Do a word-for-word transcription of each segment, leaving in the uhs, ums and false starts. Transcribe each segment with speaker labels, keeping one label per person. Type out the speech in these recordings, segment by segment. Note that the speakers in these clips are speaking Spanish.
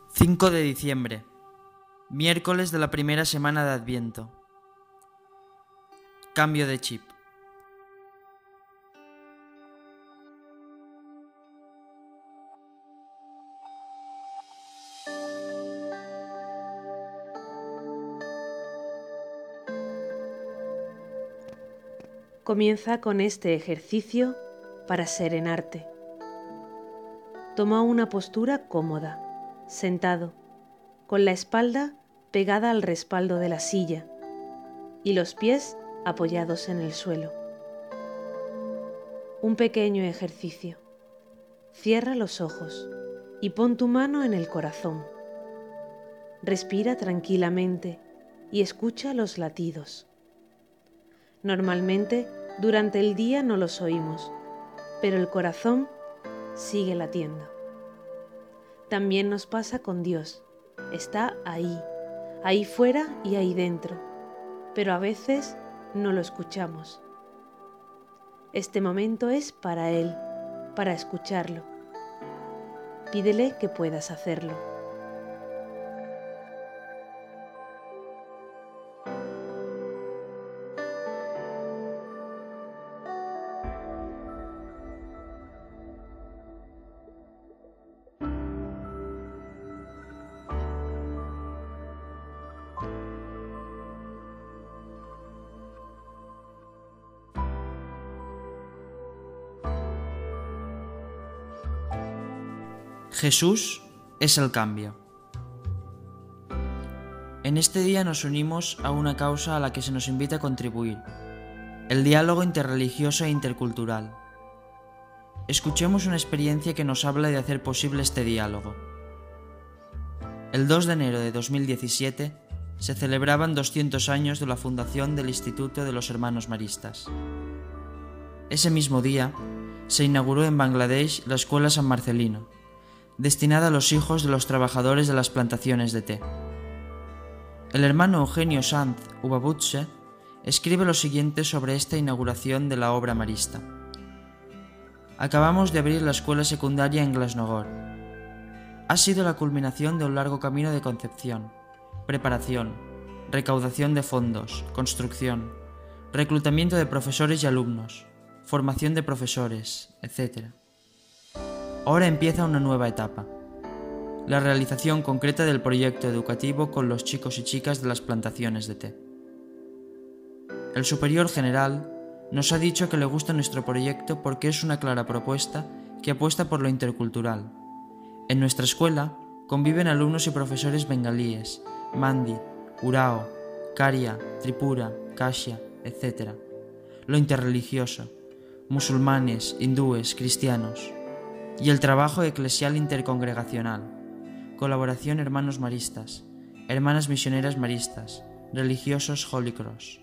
Speaker 1: cinco de diciembre, miércoles de la primera semana de Adviento. Cambio de chip.
Speaker 2: Comienza con este ejercicio para serenarte. Toma una postura cómoda, sentado, con la espalda pegada al respaldo de la silla y los pies apoyados en el suelo. Un pequeño ejercicio. Cierra los ojos y pon tu mano en el corazón. Respira tranquilamente y escucha los latidos. Normalmente, durante el día no los oímos, pero el corazón sigue latiendo. También nos pasa con Dios. Está ahí, ahí fuera y ahí dentro, pero a veces no lo escuchamos. Este momento es para Él, para escucharlo. Pídele que puedas hacerlo.
Speaker 1: Jesús es el cambio. En este día nos unimos a una causa a la que se nos invita a contribuir, el diálogo interreligioso e intercultural. Escuchemos una experiencia que nos habla de hacer posible este diálogo. El dos de enero de dos mil diecisiete se celebraban doscientos años de la fundación del Instituto de los Hermanos Maristas. Ese mismo día se inauguró en Bangladesh la Escuela San Marcelino, destinada a los hijos de los trabajadores de las plantaciones de té. El hermano Eugenio Sanz Ubabutse escribe lo siguiente sobre esta inauguración de la obra marista. Acabamos de abrir la escuela secundaria en Glasnogor. Ha sido la culminación de un largo camino de concepción, preparación, recaudación de fondos, construcción, reclutamiento de profesores y alumnos, formación de profesores, etcétera. Ahora empieza una nueva etapa, la realización concreta del proyecto educativo con los chicos y chicas de las plantaciones de té. El superior general nos ha dicho que le gusta nuestro proyecto porque es una clara propuesta que apuesta por lo intercultural. En nuestra escuela conviven alumnos y profesores bengalíes, mandi, urao, caria, tripura, kashia, etcétera. Lo interreligioso, musulmanes, hindúes, cristianos. Y el trabajo eclesial intercongregacional, colaboración hermanos maristas, hermanas misioneras maristas, religiosos Holy Cross.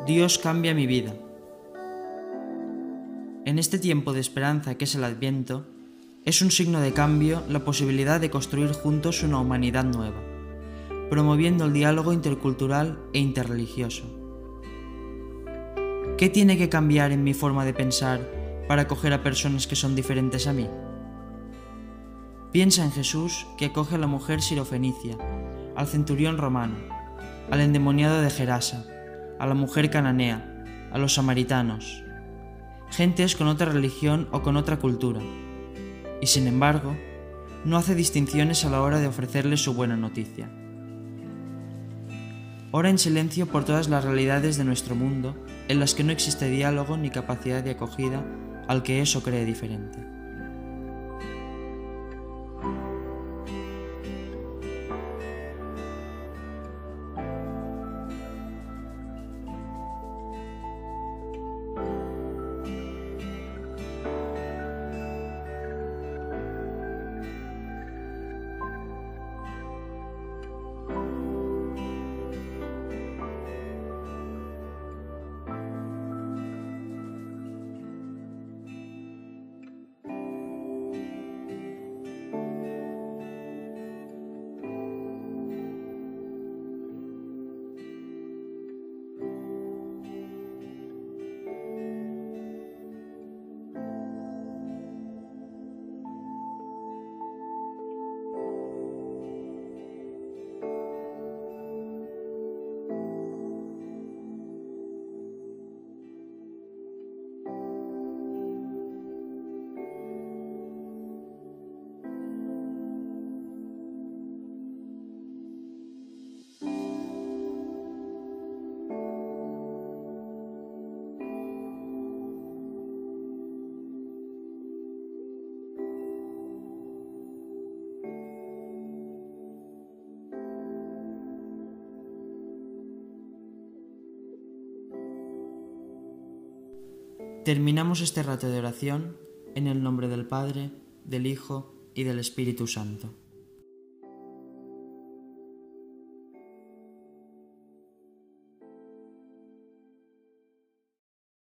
Speaker 1: Dios cambia mi vida. En este tiempo de esperanza que es el Adviento, es un signo de cambio la posibilidad de construir juntos una humanidad nueva, promoviendo el diálogo intercultural e interreligioso. ¿Qué tiene que cambiar en mi forma de pensar para acoger a personas que son diferentes a mí? Piensa en Jesús, que acoge a la mujer sirofenicia, al centurión romano, al endemoniado de Gerasa, a la mujer cananea, a los samaritanos, gentes con otra religión o con otra cultura, y sin embargo, no hace distinciones a la hora de ofrecerles su buena noticia. Ora en silencio por todas las realidades de nuestro mundo en las que no existe diálogo ni capacidad de acogida al que eso cree diferente. Terminamos este rato de oración en el nombre del Padre, del Hijo y del Espíritu Santo.